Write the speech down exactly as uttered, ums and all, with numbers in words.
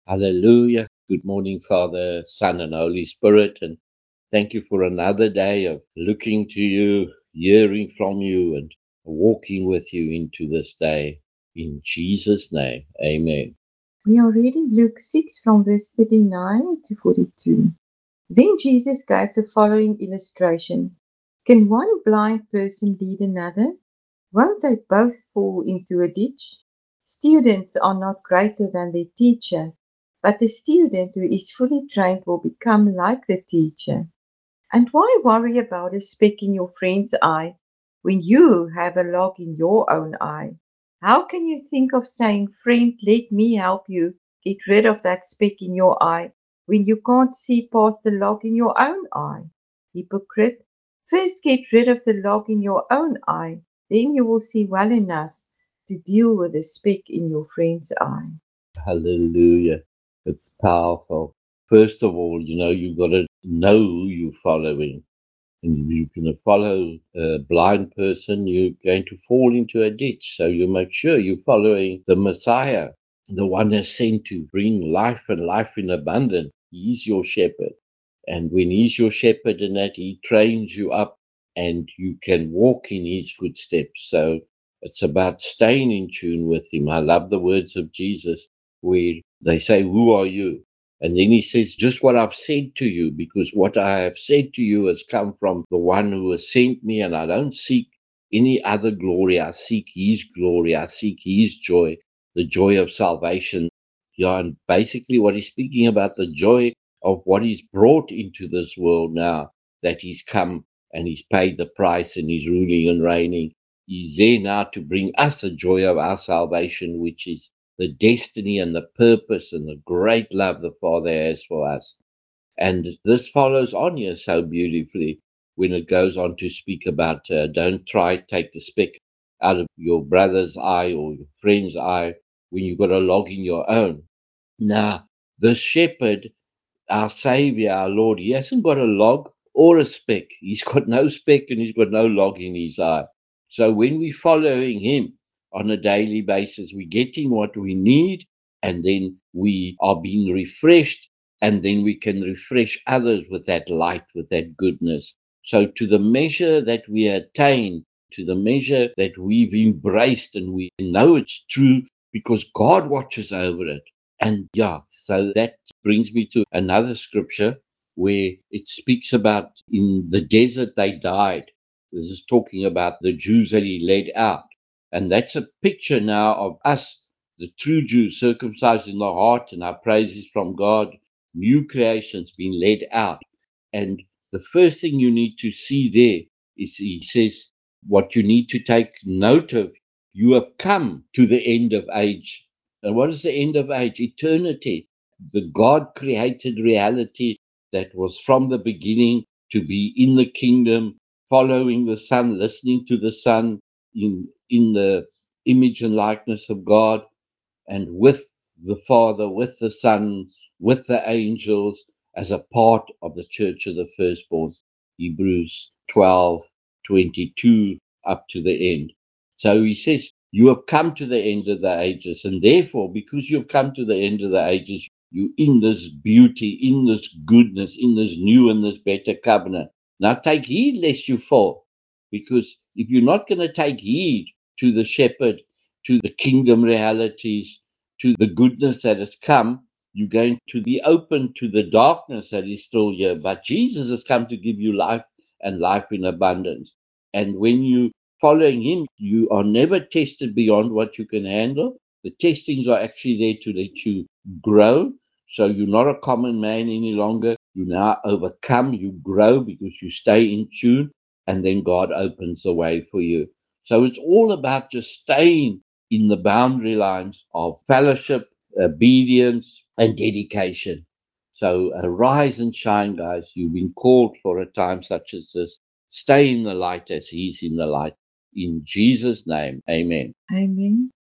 Hallelujah. Good morning, Father, Son, and Holy Spirit. And thank you for another day of looking to you, hearing from you, and walking with you into this day. In Jesus' name, amen. We are reading Luke six from verse thirty-nine to forty-two. Then Jesus gave the following illustration. Can one blind person lead another? Won't they both fall into a ditch? Students are not greater than their teacher, but the student who is fully trained will become like the teacher. And why worry about a speck in your friend's eye when you have a log in your own eye? How can you think of saying, "Friend, let me help you get rid of that speck in your eye," when you can't see past the log in your own eye? Hypocrite, first get rid of the log in your own eye, then you will see well enough to deal with the speck in your friend's eye. Hallelujah. It's powerful. First of all, you know, you've got to know who you're following. And you can follow a blind person, you're going to fall into a ditch. So you make sure you're following the Messiah, the one that's sent to bring life and life in abundance. He's your shepherd. And when he's your shepherd and that, he trains you up and you can walk in his footsteps. So it's about staying in tune with him. I love the words of Jesus where they say, "Who are you?" And then he says, "Just what I've said to you, because what I have said to you has come from the one who has sent me, and I don't seek any other glory. I seek his glory. I seek his joy, the joy of salvation." Yeah, and basically what he's speaking about, the joy of what he's brought into this world now, that he's come and he's paid the price and he's ruling and reigning. He's there now to bring us the joy of our salvation, which is the destiny and the purpose and the great love the Father has for us. And this follows on here so beautifully when it goes on to speak about uh, don't try take the speck out of your brother's eye or your friend's eye when you've got a log in your own. Now, the shepherd, our Savior, our Lord, he hasn't got a log or a speck. He's got no speck and he's got no log in his eye. So when we're following him on a daily basis, we're getting what we need, and then we are being refreshed, and then we can refresh others with that light, with that goodness. So to the measure that we attain, to the measure that we've embraced and we know it's true because God watches over it. And yeah, so that brings me to another scripture where it speaks about in the desert they died. This is talking about the Jews that he led out. And that's a picture now of us, the true Jews, circumcised in the heart, and our praises from God, new creations being led out. And the first thing you need to see there is he says, what you need to take note of, you have come to the end of age. And what is the end of age? Eternity. The God created reality that was from the beginning to be in the kingdom, following the Son, listening to the Son in, in the image and likeness of God, and with the Father, with the Son, with the angels, as a part of the church of the firstborn. Hebrews twelve twenty-two up to the end. So he says, you have come to the end of the ages, and therefore, because you've come to the end of the ages, you in this beauty, in this goodness, in this new and this better covenant. Now take heed lest you fall, because if you're not going to take heed to the shepherd, to the kingdom realities, to the goodness that has come, you're going to be open to the darkness that is still here. But Jesus has come to give you life and life in abundance. And when you following him, you are never tested beyond what you can handle. The testings are actually there to let you grow. So you're not a common man any longer. You now overcome, you grow because you stay in tune, and then God opens the way for you. So it's all about just staying in the boundary lines of fellowship, obedience, and dedication. So arise and shine, guys. You've been called for a time such as this. Stay in the light as he's in the light. In Jesus' name, amen. Amen.